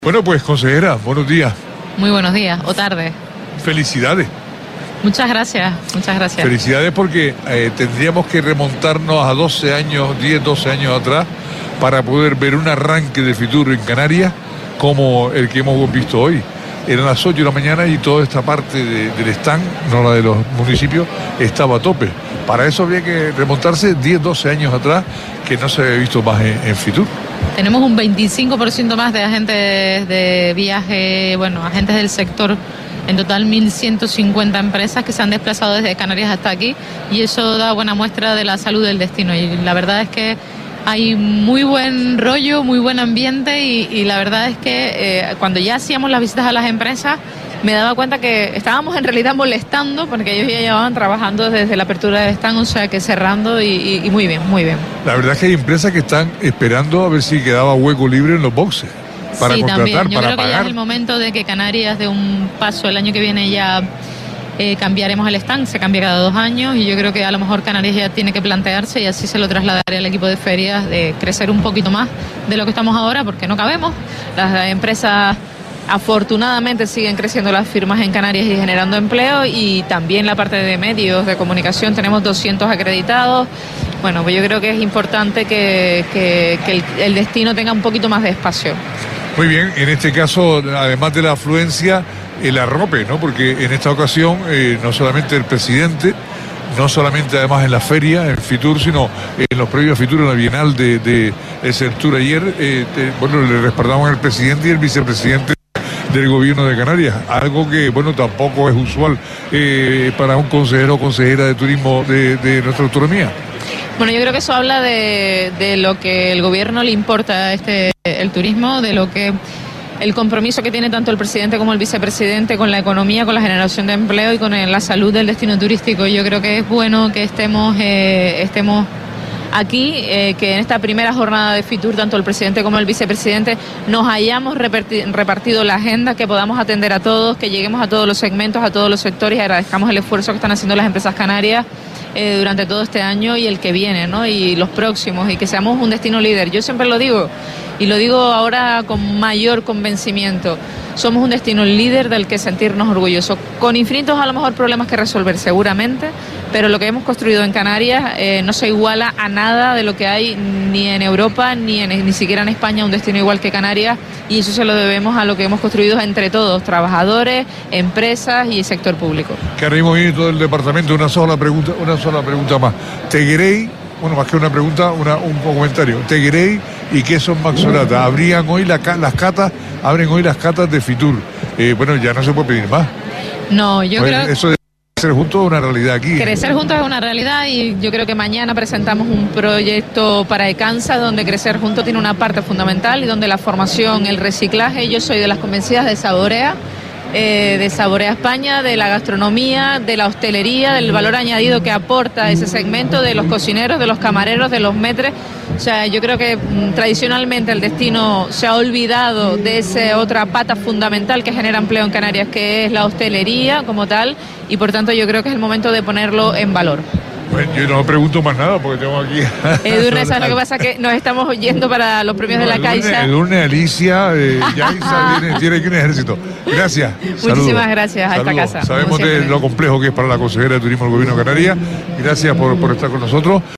Bueno, pues consejera, buenos días. Muy buenos días, o tarde. Felicidades. Muchas gracias, muchas gracias. Felicidades porque tendríamos que remontarnos a 12 años, 10, 12 años atrás para poder ver un arranque de Fitur en Canarias como el que hemos visto hoy. Eran las 8 de la mañana y toda esta parte del stand, no la de los municipios, estaba a tope. Para eso había que remontarse 10, 12 años atrás, que no se había visto más en Fitur. Tenemos un 25% más de agentes de viaje, bueno, agentes del sector. En total 1.150 empresas que se han desplazado desde Canarias hasta aquí, y eso da buena muestra de la salud del destino. Y la verdad es que hay muy buen rollo, muy buen ambiente, y la verdad es que cuando ya hacíamos las visitas a las empresas me daba cuenta que estábamos en realidad molestando porque ellos ya llevaban trabajando desde la apertura del stand, o sea que cerrando y muy bien, muy bien. La verdad es que hay empresas que están esperando a ver si quedaba hueco libre en los boxes para sí, contratar, también. Yo para creo que pagar. ya es el momento de que Canarias dé un paso. El año que viene ya cambiaremos el stand, se cambia cada 2 años, y yo creo que a lo mejor Canarias ya tiene que plantearse, y así se lo trasladaré al equipo de ferias, de crecer un poquito más de lo que estamos ahora, porque no cabemos. Las empresas afortunadamente siguen creciendo, las firmas en Canarias y generando empleo, y también la parte de medios de comunicación, tenemos 200 acreditados. Bueno, pues yo creo que es importante que el destino tenga un poquito más de espacio. Muy bien, en este caso, además de la afluencia, el arrope, ¿no? Porque en esta ocasión no solamente el presidente, no solamente además en la feria, en Fitur, sino en los previos Fitur, en la Bienal de Centur ayer, bueno, le respaldamos al presidente y el vicepresidente del gobierno de Canarias, algo que, bueno, tampoco es usual para un consejero o consejera de turismo de nuestra autonomía. Bueno, yo creo que eso habla de lo que el gobierno le importa el turismo, de lo que el compromiso que tiene tanto el presidente como el vicepresidente con la economía, con la generación de empleo y con la salud del destino turístico. Yo creo que es bueno que estemos aquí, que en esta primera jornada de Fitur, tanto el presidente como el vicepresidente, nos hayamos repartido la agenda, que podamos atender a todos, que lleguemos a todos los segmentos, a todos los sectores, y agradezcamos el esfuerzo que están haciendo las empresas canarias durante todo este año y el que viene, ¿no? Y los próximos, y que seamos un destino líder. Yo siempre lo digo, y lo digo ahora con mayor convencimiento: somos un destino líder del que sentirnos orgullosos, con infinitos a lo mejor problemas que resolver seguramente, pero lo que hemos construido en Canarias no se iguala a nada de lo que hay ni en Europa ni siquiera en España, un destino igual que Canarias, y eso se lo debemos a lo que hemos construido entre todos, trabajadores, empresas y sector público. Que ahora mismo viene todo el departamento. Una sola pregunta más. Teguerey, bueno, más que una pregunta, un comentario. Teguerey y quesos Maxorata, abren hoy las catas de Fitur. Bueno, ya no se puede pedir más. No, yo creo que eso de crecer juntos es una realidad aquí. Crecer juntos es una realidad, y yo creo que mañana presentamos un proyecto para Ecansa donde crecer juntos tiene una parte fundamental, y donde la formación, el reciclaje, yo soy de las convencidas de Saborea España, de la gastronomía, de la hostelería, del valor añadido que aporta ese segmento, de los cocineros, de los camareros, de los maîtres. O sea, yo creo que tradicionalmente el destino se ha olvidado de esa otra pata fundamental que genera empleo en Canarias, que es la hostelería como tal, y por tanto yo creo que es el momento de ponerlo en valor. Bueno, yo no pregunto más nada porque tengo aquí... Edurne, ¿sabes lo que pasa? Que nos estamos oyendo para los premios de la Caixa. Edurne, Alicia, Yaisa, tiene aquí un ejército. Gracias. Muchísimas gracias a esta casa. Sabemos de lo complejo que es para la consejera de Turismo del Gobierno de Canarias. Gracias por estar con nosotros.